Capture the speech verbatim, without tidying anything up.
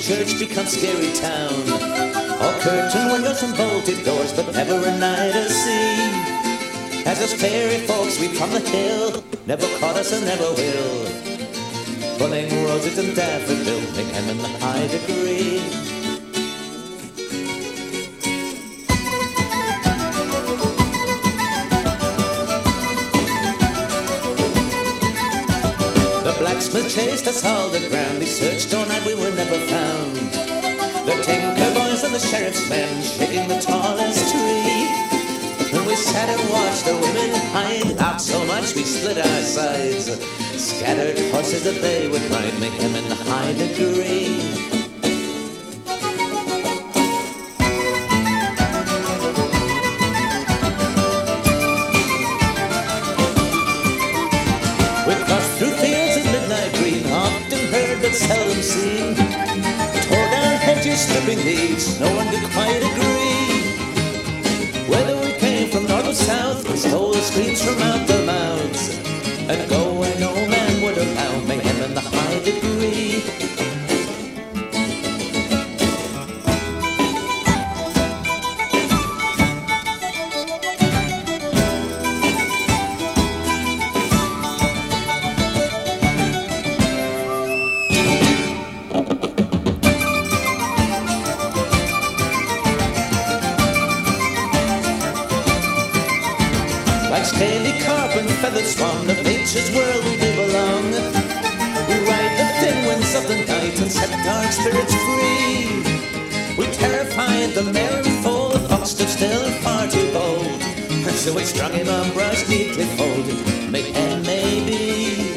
church becomes scary town. All curtained windows and bolted doors, but never a night to see. As us fairy folks sweep from the hill, never caught us and never will. Pulling roses and daffodils, make him in the high degree. The blacksmith chased us all the ground. He searched all night, we were never found. The tinker boys and the sheriff's men shaking the tallest tree. And we sat and watched the women hide out so much we split our sides. Scattered horses that they would ride, make him in the high degree. We crossed through fields of midnight green, often heard but seldom seen. Tore down hedges, stripping leaves, no one could quite agree. Whether we came from north or south, we stole the screams from out their mouths. And go where no man would allow, make him in the high degree. Like scaly carp and feathered swan, of nature's world we do belong. We ride the thin winds of the night and set our spirits free. We terrified the mare and foal, the fox stood still and far too bold. So we strung him on brush neatly folded, make him maybe.